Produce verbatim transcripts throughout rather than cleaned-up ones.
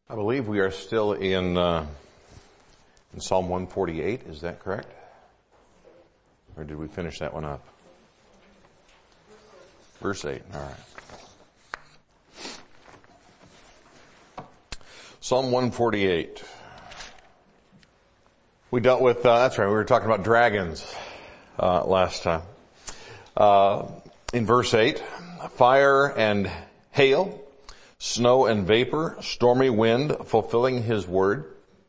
I believe we are still in, uh, in Psalm one forty-eight. Is that correct? Or did we finish that one up? Verse eight. All right. Psalm one forty-eight. We dealt with, uh, that's right, we were talking about dragons, uh, last time. Uh, in verse eight, fire and hail, snow and vapor, stormy wind, fulfilling his word.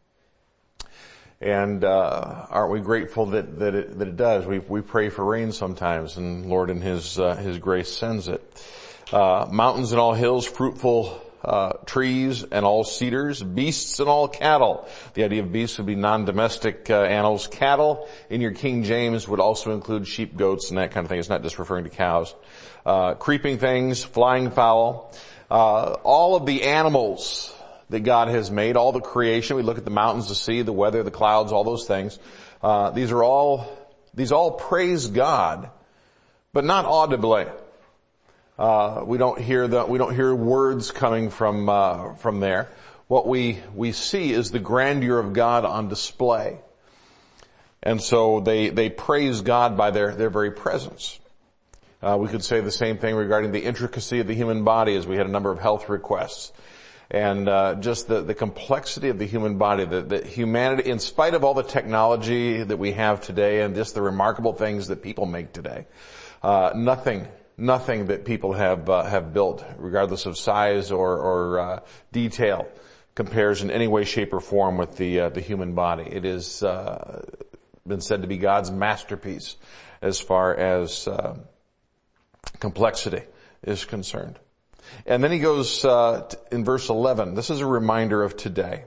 And, uh, aren't we grateful that, that it, that it does? We, we pray for rain sometimes, and Lord in his, uh, his grace sends it. Uh, mountains and all hills, fruitful, uh, trees and all cedars, beasts and all cattle. The idea of beasts would be non-domestic, uh, animals. Cattle in your King James would also include sheep, goats, and that kind of thing. It's not just referring to cows. Uh, creeping things, flying fowl. Uh, all of the animals that God has made, all the creation. We look at the mountains, the sea, the weather, the clouds, all those things. Uh, these are all, these all praise God, but not audibly. Uh, we don't hear the, we don't hear words coming from, uh, from there. What we, we see is the grandeur of God on display. And so they, they praise God by their, their very presence. Uh, we could say the same thing regarding the intricacy of the human body, as we had a number of health requests. And, uh, just the, the complexity of the human body, the, the humanity, in spite of all the technology that we have today and just the remarkable things that people make today, uh, nothing, nothing that people have, uh, have built, regardless of size or, or, uh, detail, compares in any way, shape, or form with the, uh, the human body. It is, uh, been said to be God's masterpiece as far as, uh, complexity is concerned. And then he goes uh, in verse eleven, this is a reminder of today.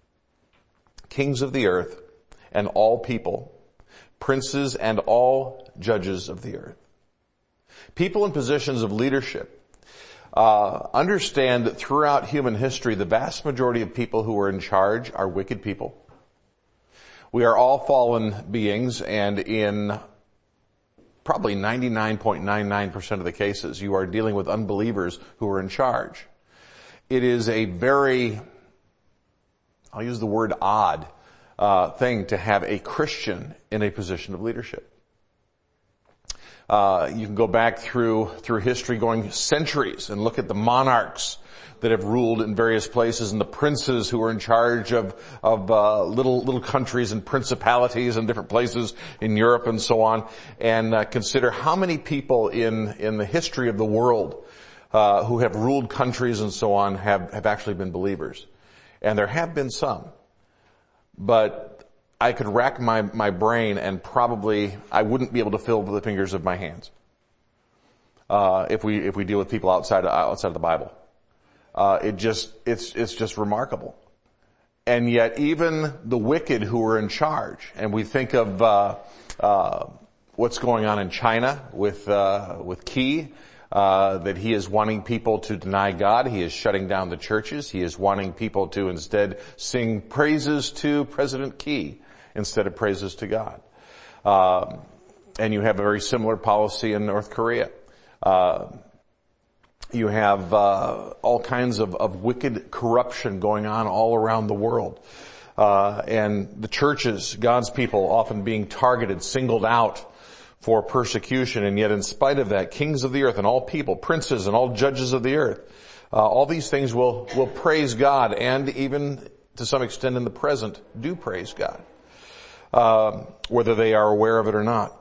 Kings of the earth and all people, princes and all judges of the earth. People in positions of leadership uh, understand that throughout human history, the vast majority of people who are in charge are wicked people. We are all fallen beings, and in probably ninety-nine point nine nine percent of the cases, you are dealing with unbelievers who are in charge. It is a very, I'll use the word odd, uh, thing to have a Christian in a position of leadership. Uh, you can go back through, through history going centuries and look at the monarchs that have ruled in various places and the princes who are in charge of, of, uh, little, little countries and principalities in different places in Europe and so on, and, uh, consider how many people in, in the history of the world, uh, who have ruled countries and so on have, have actually been believers. And there have been some. But I could rack my, my brain and probably I wouldn't be able to fill the fingers of my hands, uh, if we, if we deal with people outside, outside of the Bible. Uh, it just, it's, it's just remarkable. And yet even the wicked who are in charge, and we think of, uh, uh, what's going on in China with, uh, with Xi, uh, that he is wanting people to deny God. He is shutting down the churches. He is wanting people to instead sing praises to President Xi instead of praises to God. Um, and you have a very similar policy in North Korea. Uh, You have uh all kinds of, of wicked corruption going on all around the world. Uh and the churches, God's people, often being targeted, singled out for persecution. And yet in spite of that, kings of the earth and all people, princes and all judges of the earth, uh all these things will, will praise God, and even to some extent in the present do praise God, uh, whether they are aware of it or not.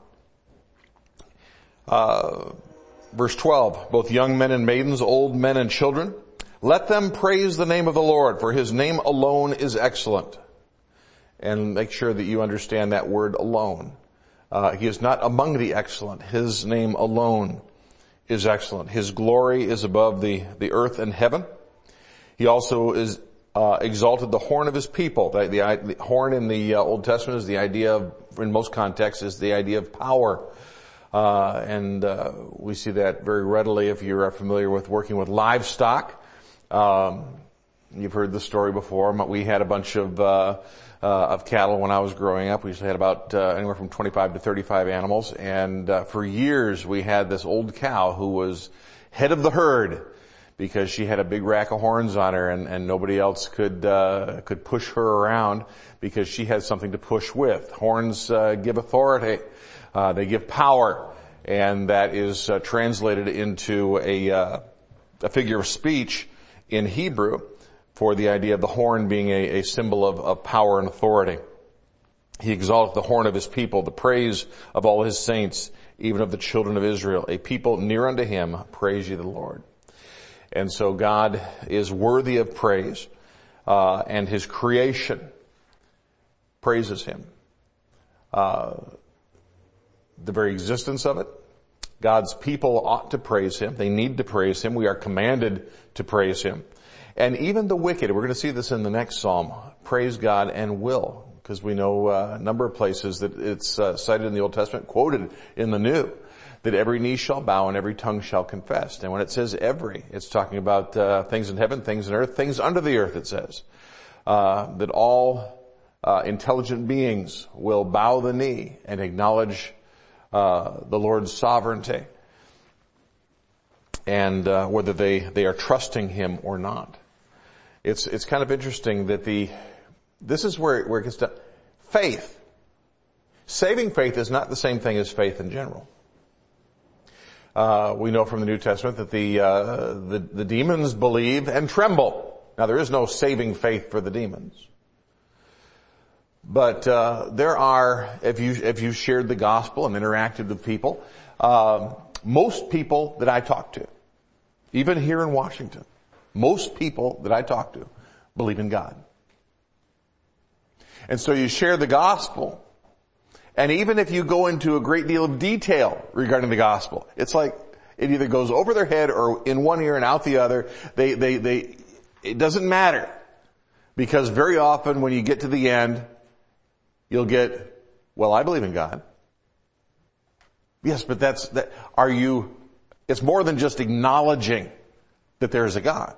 Uh Verse twelve, both young men and maidens, old men and children, let them praise the name of the Lord, for his name alone is excellent. And make sure that you understand that word alone. Uh, he is not among the excellent. His name alone is excellent. His glory is above the, the earth and heaven. He also is uh, exalted the horn of his people. The, the, the horn in the uh, Old Testament is the idea of, in most contexts, is the idea of power. Uh, and, uh, we see that very readily if you're familiar with working with livestock. Um, you've heard the story before. We had a bunch of, uh, uh, of cattle when I was growing up. We usually had about, uh, anywhere from twenty-five to thirty-five animals. And, uh, for years we had this old cow who was head of the herd, because she had a big rack of horns on her, and, and nobody else could uh, could push her around because she had something to push with. Horns uh, give authority. Uh, they give power. And that is uh, translated into a, uh, a figure of speech in Hebrew for the idea of the horn being a, a symbol of, of power and authority. He exalteth the horn of his people, the praise of all his saints, even of the children of Israel. A people near unto him, praise ye the Lord. And so God is worthy of praise, uh, and his creation praises him. Uh, The very existence of it. God's people ought to praise him. They need to praise him. We are commanded to praise him. And even the wicked, we're going to see this in the next psalm, praise God and will, because we know uh, a number of places that it's uh, cited in the Old Testament, quoted in the New, that every knee shall bow and every tongue shall confess. And when it says every, it's talking about uh, things in heaven, things in earth, things under the earth, it says. Uh, that all uh, intelligent beings will bow the knee and acknowledge Uh, the Lord's sovereignty, and uh, whether they, they are trusting him or not. It's it's kind of interesting that the this is where, where it gets to faith. Saving faith is not the same thing as faith in general. Uh, we know from the New Testament that the, uh, the the demons believe and tremble. Now there is no saving faith for the demons. But uh there are, if you if you shared the gospel and interacted with people, uh, most people that I talk to, even here in Washington, most people that I talk to believe in God. And so you share the gospel, and even if you go into a great deal of detail regarding the gospel, it's like it either goes over their head or in one ear and out the other. They they they it doesn't matter, because very often when you get to the end, you'll get, well, I believe in God. Yes, but that's, that, are you, it's more than just acknowledging that there is a God.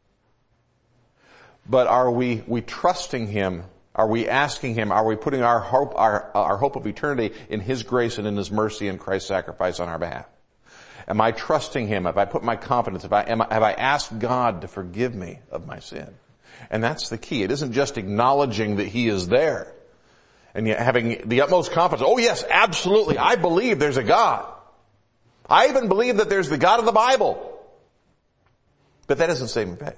But are we, we trusting him? Are we asking him? Are we putting our hope, our, our hope of eternity in his grace and in his mercy and Christ's sacrifice on our behalf? Am I trusting him? Have I put my confidence? Have I, am I, have I asked God to forgive me of my sin? And that's the key. It isn't just acknowledging that he is there, and yet having the utmost confidence. Oh yes, absolutely. I believe there's a God. I even believe that there's the God of the Bible. But that isn't saving faith.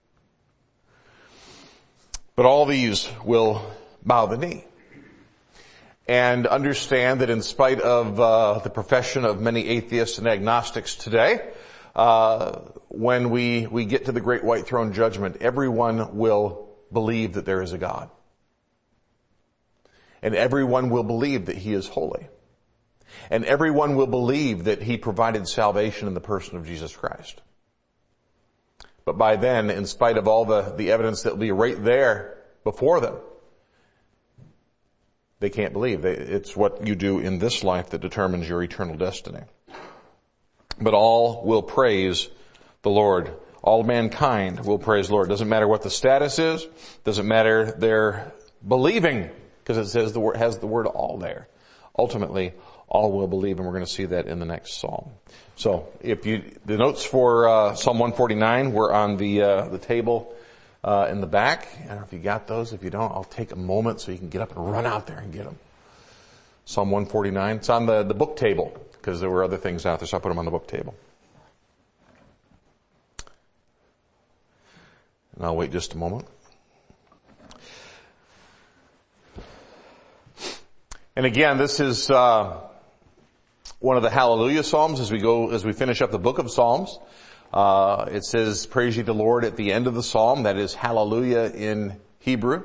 But all these will bow the knee and understand that in spite of uh, the profession of many atheists and agnostics today, uh, when we, we get to the great white throne judgment, everyone will believe that there is a God. And everyone will believe that he is holy. And everyone will believe that he provided salvation in the person of Jesus Christ. But by then, in spite of all the, the evidence that will be right there before them, they can't believe. They, it's what you do in this life that determines your eternal destiny. But all will praise the Lord. All mankind will praise the Lord. Doesn't matter what the status is. Doesn't matter their believing, because it says the word, has the word all there. Ultimately, all will believe, and we're going to see that in the next psalm. So, if you, the notes for uh, Psalm one forty-nine were on the uh, the table uh, in the back. I don't know if you got those. If you don't, I'll take a moment so you can get up and run out there and get them. Psalm one forty-nine. It's on the the book table, because there were other things out there, so I put them on the book table. And I'll wait just a moment. And again, this is uh one of the Hallelujah Psalms as we go, as we finish up the book of Psalms. Uh it says, praise ye the Lord at the end of the psalm. That is Hallelujah in Hebrew.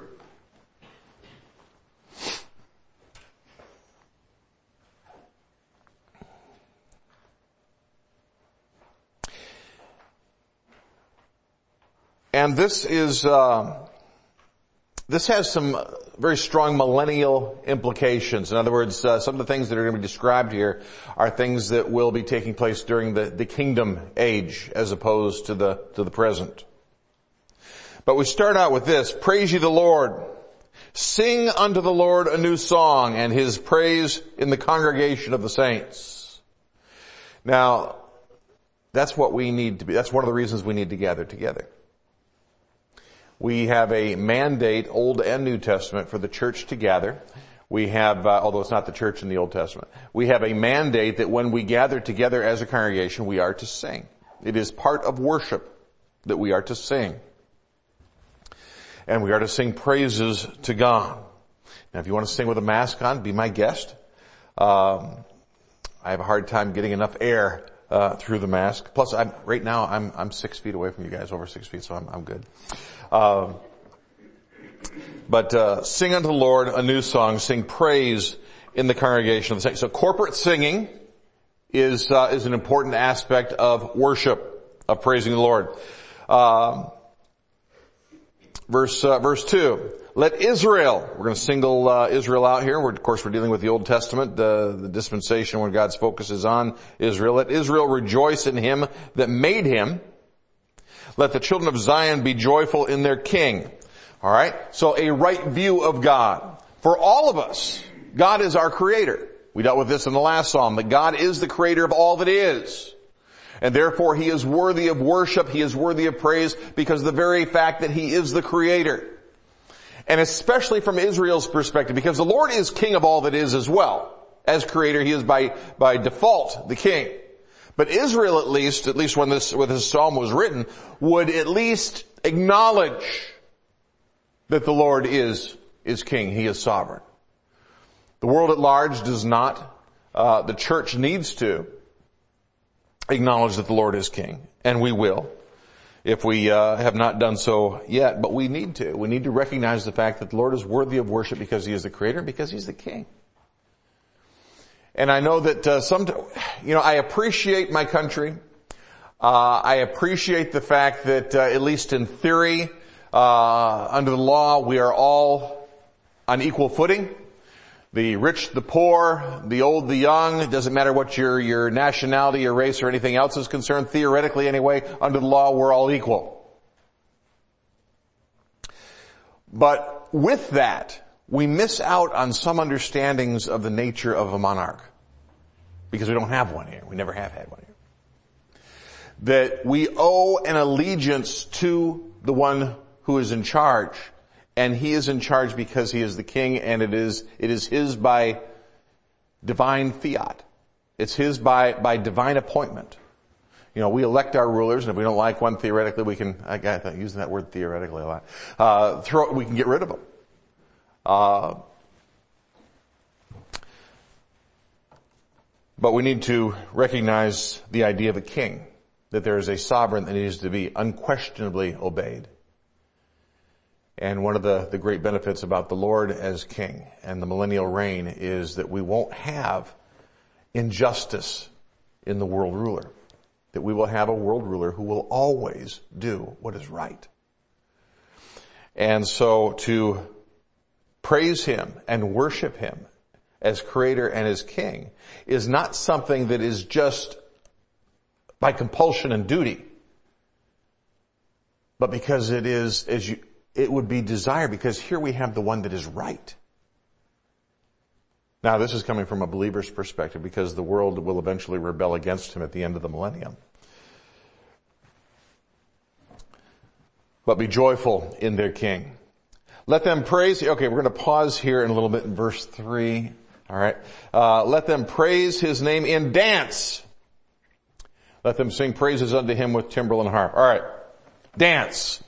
And this is, uh, this has some very strong millennial implications. In other words, uh, some of the things that are going to be described here are things that will be taking place during the, the kingdom age as opposed to the, to the present. But we start out with this, praise ye the Lord. Sing unto the Lord a new song, and his praise in the congregation of the saints. Now, That's what we need to be. That's one of the reasons we need to gather together. We have a mandate, Old and New Testament, for the church to gather. We have, uh, although it's not the church in the Old Testament, we have a mandate that when we gather together as a congregation, we are to sing. It is part of worship that we are to sing. And we are to sing praises to God. Now, if you want to sing with a mask on, be my guest. Um, I have a hard time getting enough air uh, through the mask. Plus, I'm, right now, I'm I'm six feet away from you guys, over six feet, so I'm I'm good. Um, but uh, sing unto the Lord a new song. Sing praise in the congregation of the saints. So corporate singing is uh, is an important aspect of worship, of praising the Lord. Um, verse uh, verse two. Let Israel, we're going to single uh, Israel out here. We're, of course, we're dealing with the Old Testament, uh, the dispensation where God's focus is on Israel. Let Israel rejoice in him that made him. Let the children of Zion be joyful in their king. All right? So a right view of God. For all of us, God is our creator. We dealt with this in the last psalm, that God is the creator of all that is. And therefore he is worthy of worship, he is worthy of praise, because of the very fact that he is the creator. And especially from Israel's perspective, because the Lord is king of all that is as well. As creator, he is by, by default the king. But Israel at least, at least when this, when this psalm was written, would at least acknowledge that the Lord is, is king. He is sovereign. The world at large does not. Uh, the church needs to acknowledge that the Lord is king. And we will, if we uh, have not done so yet. But we need to. We need to recognize the fact that the Lord is worthy of worship because he is the creator and because he's the king. And I know that uh, some, you know, I appreciate my country. Uh, I appreciate the fact that uh, at least in theory, uh, under the law, we are all on equal footing. The rich, the poor, the old, the young. It doesn't matter what your your nationality, your race, or anything else is concerned. Theoretically, anyway, under the law, we're all equal. But with that, we miss out on some understandings of the nature of a monarch. Because we don't have one here. We never have had one here. That we owe an allegiance to the one who is in charge. And he is in charge because he is the king, and it is, it is his by divine fiat. It's his by, by divine appointment. You know, we elect our rulers, and if we don't like one, theoretically we can, I got using that word theoretically a lot, uh, throw, we can get rid of them. Uh, but we need to recognize the idea of a king, that there is a sovereign that needs to be unquestionably obeyed. And one of the, the great benefits about the Lord as king and the millennial reign is that we won't have injustice in the world ruler. That we will have a world ruler who will always do what is right. And so to praise him and worship him as creator and as king is not something that is just by compulsion and duty, but because it is, as you, it would be desired, because here we have the one that is right. Now, this is coming from a believer's perspective, because the world will eventually rebel against him at the end of the millennium. But be joyful in their king. Let them praise. Okay, we're going to pause here in a little bit in verse three. All right. Uh, let them praise his name in dance. Let them sing praises unto him with timbrel and harp. All right. Dance.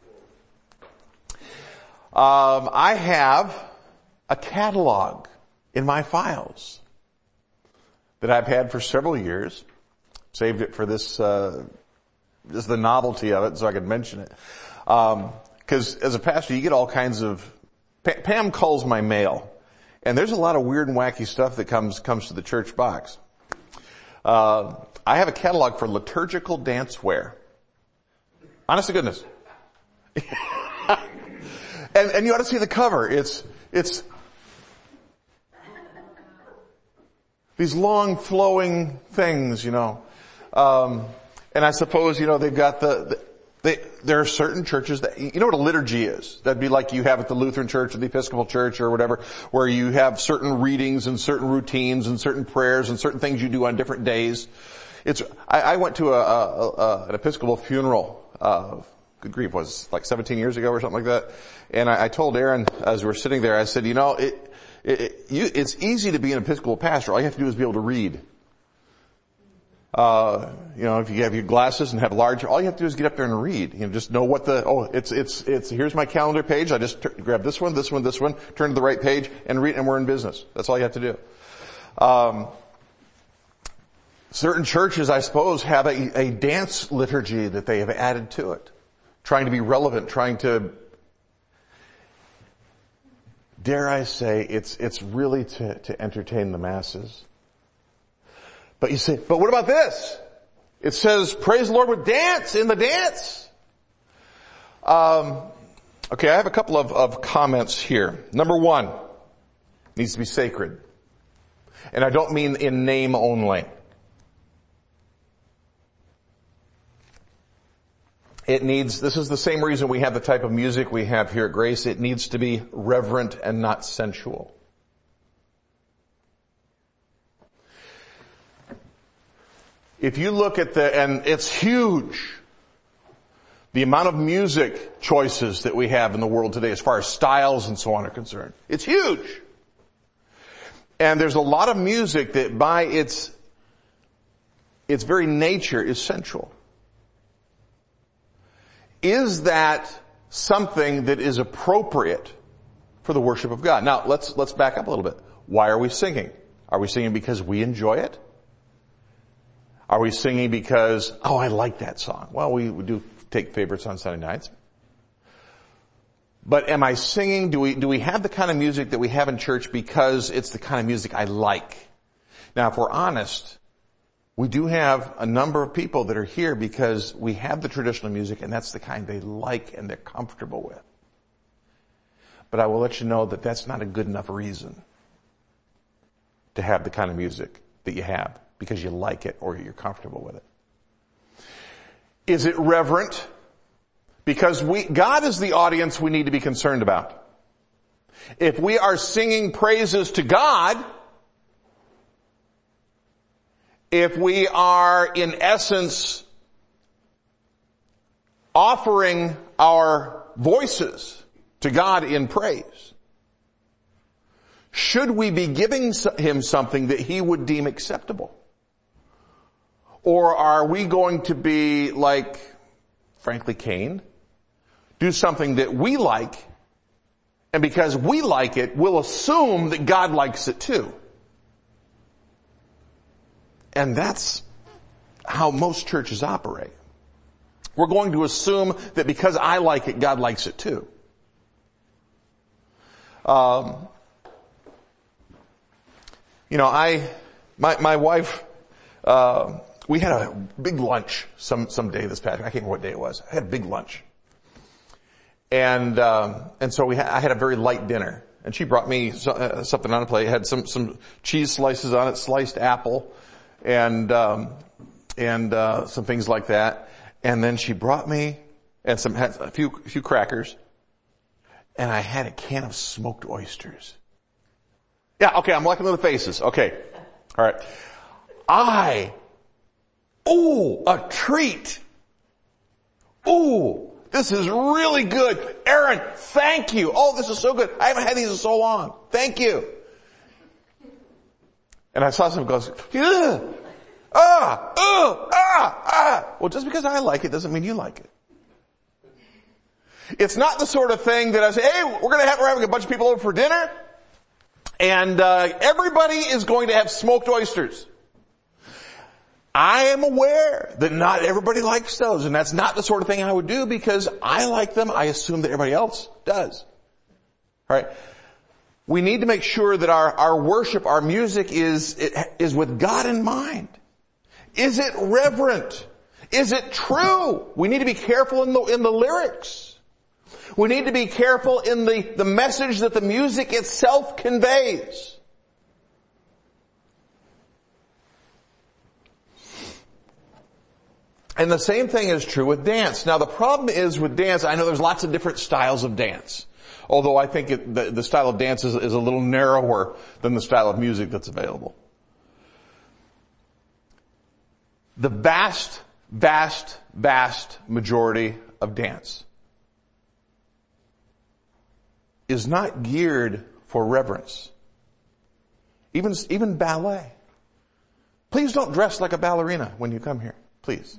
Um, I have a catalog in my files that I've had for several years. Saved it for this, uh, just the novelty of it so I could mention it. Um, cause as a pastor, you get all kinds of, Pam calls my mail. And there's a lot of weird and wacky stuff that comes, comes to the church box. Uh, I have a catalog for liturgical danceware. Honest to goodness. And, and you ought to see the cover. It's, it's these long flowing things, you know. Um, and I suppose, you know, they've got the, the they, there are certain churches that, you know what a liturgy is? That'd be like you have at the Lutheran Church or the Episcopal Church or whatever, where you have certain readings and certain routines and certain prayers and certain things you do on different days. It's, I, I went to a, a, a an Episcopal funeral, uh, good grief, was like seventeen years ago or something like that. And I, I told Aaron as we were sitting there, I said, you know, it, it, it you, it's easy to be an Episcopal pastor. All you have to do is be able to read. Uh, you know, if you have your glasses and have large, all you have to do is get up there and read. You know, just know what the, oh, it's, it's, it's, here's my calendar page. I just t- grab this one, this one, this one, turn to the right page and read, and we're in business. That's all you have to do. Um, certain churches, I suppose, have a, a dance liturgy that they have added to it. Trying to be relevant, trying to, dare I say, it's, it's really to, to entertain the masses. But you say, but what about this? It says, praise the Lord with dance, in the dance. Um, okay, I have a couple of, of comments here. Number one, needs to be sacred. And I don't mean in name only. It needs, this is the same reason we have the type of music we have here at Grace. It needs to be reverent and not sensual. If you look at the, and it's huge, the amount of music choices that we have in the world today as far as styles and so on are concerned. It's huge. And there's a lot of music that by its, its very nature is sensual. Is that something that is appropriate for the worship of God? Now, let's, let's back up a little bit. Why are we singing? Are we singing because we enjoy it? Are we singing because, oh, I like that song? Well, we, we do take favorites on Sunday nights. But am I singing, do we, do we have the kind of music that we have in church because it's the kind of music I like? Now, if we're honest, we do have a number of people that are here because we have the traditional music and that's the kind they like and they're comfortable with. But I will let you know that that's not a good enough reason to have the kind of music that you have because you like it or you're comfortable with it. Is it reverent? Because we, God is the audience we need to be concerned about. If we are singing praises to God, if we are in essence offering our voices to God in praise, should we be giving him something that he would deem acceptable? Or are we going to be like, frankly, Cain? Do something that we like, and because we like it, we'll assume that God likes it too. And that's how most churches operate. We're going to assume that because I like it, God likes it too. Um, you know, I, my, my wife, uh, we had a big lunch some, some day this past, I can't remember what day it was. I had a big lunch. And, um, and so we ha- I had a very light dinner. And she brought me so, uh, something on a plate. It had some, some cheese slices on it, sliced apple, and, um, and, uh, some things like that. And then she brought me, and some, had a few, a few crackers. And I had a can of smoked oysters. Yeah, okay, I'm looking at the faces. Okay. Alright. I, ooh, a treat. Ooh. This is really good. Aaron, thank you. Oh, this is so good. I haven't had these in so long. Thank you. And I saw someone goes, ugh, ah, ugh, ah, ah. Well, just because I like it doesn't mean you like it. It's not the sort of thing that I say, hey, we're going to have, we're having a bunch of people over for dinner, and uh, everybody is going to have smoked oysters. I am aware that not everybody likes those, and that's not the sort of thing I would do because I like them. I assume that everybody else does. All right. We need to make sure that our, our worship, our music is, is with God in mind. Is it reverent? Is it true? We need to be careful in the, in the lyrics. We need to be careful in the, the message that the music itself conveys. And the same thing is true with dance. Now the problem is with dance, I know there's lots of different styles of dance. Although I think it, the, the style of dance is, is a little narrower than the style of music that's available. the vast, vast, vast majority of dance is not geared for reverence. Even, even ballet. Please don't dress like a ballerina when you come here. Please.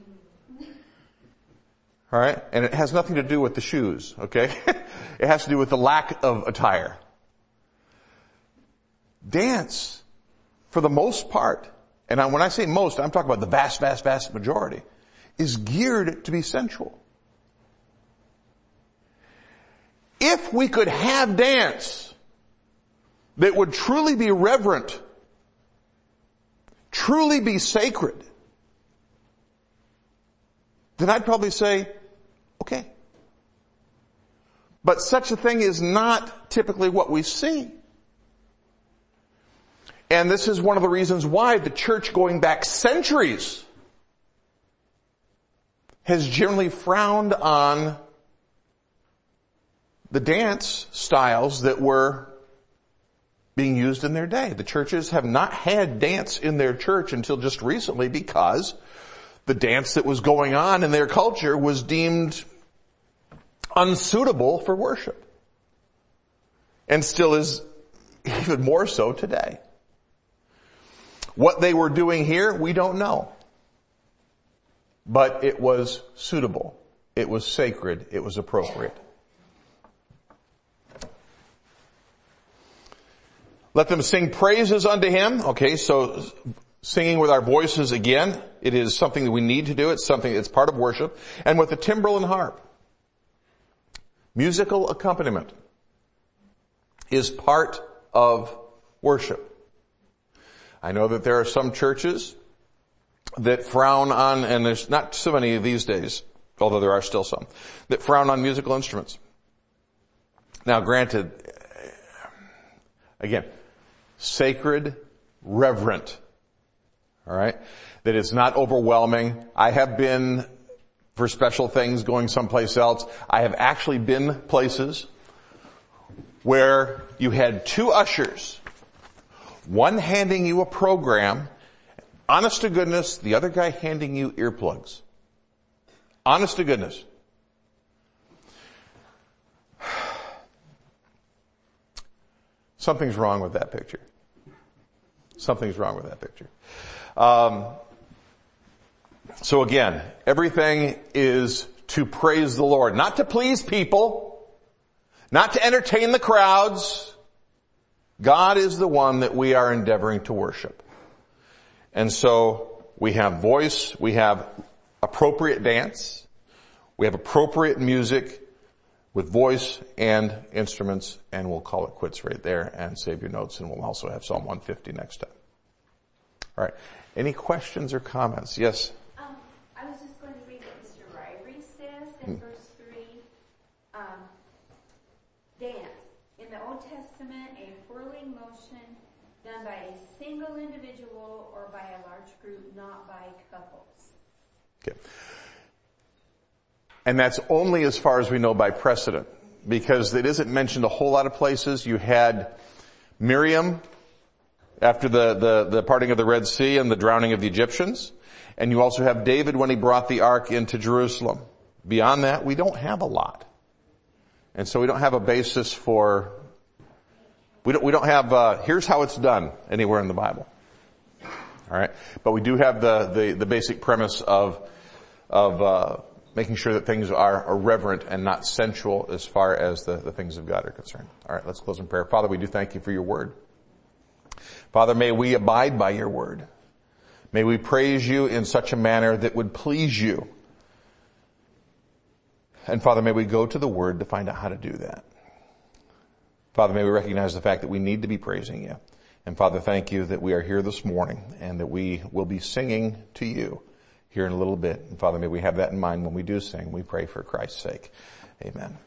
All right? And it has nothing to do with the shoes, okay? It has to do with the lack of attire. Dance, for the most part, and when I say most, I'm talking about the vast, vast, vast majority, is geared to be sensual. If we could have dance that would truly be reverent, truly be sacred, then I'd probably say, okay. But such a thing is not typically what we see. And this is one of the reasons why the church, going back centuries, has generally frowned on the dance styles that were being used in their day. The churches have not had dance in their church until just recently because the dance that was going on in their culture was deemed unsuitable for worship. And still is even more so today. What they were doing here, we don't know. But it was suitable. It was sacred. It was appropriate. Let them sing praises unto him. Okay, so singing with our voices again, it is something that we need to do. It's something that's part of worship. And with the timbrel and harp. Musical accompaniment is part of worship. I know that there are some churches that frown on, and there's not so many these days, although there are still some, that frown on musical instruments. Now granted, again, sacred, reverent, alright? That it's not overwhelming. I have been, for special things, going someplace else. I have actually been places where you had two ushers, one handing you a program, honest to goodness, the other guy handing you earplugs. Honest to goodness. Something's wrong with that picture. Something's wrong with that picture. Um, so again, everything is to praise the Lord, not to please people, not to entertain the crowds. God is the one that we are endeavoring to worship. And so we have voice, we have appropriate dance, we have appropriate music with voice and instruments, and we'll call it quits right there and save your notes, and we'll also have Psalm one fifty next time. All right. Any questions or comments? Yes? Um, I was just going to read what Mister Ryrie says in hmm. verse three. Um, dance. In the Old Testament, a whirling motion done by a single individual or by a large group, not by couples. Okay. And that's only as far as we know by precedent, because it isn't mentioned a whole lot of places. You had Miriam after the, the, the parting of the Red Sea and the drowning of the Egyptians. And you also have David when he brought the ark into Jerusalem. Beyond that, we don't have a lot. And so we don't have a basis for, we don't, we don't have, uh, here's how it's done anywhere in the Bible. All right. But we do have the, the, the basic premise of, of, uh, making sure that things are irreverent and not sensual as far as the, the things of God are concerned. All right, let's close in prayer. Father, we do thank you for your word. Father, may we abide by your word. May we praise you in such a manner that would please you. And Father, may we go to the word to find out how to do that. Father, may we recognize the fact that we need to be praising you. And Father, thank you that we are here this morning and that we will be singing to you here in a little bit. And Father, may we have that in mind when we do sing. We pray for Christ's sake. Amen.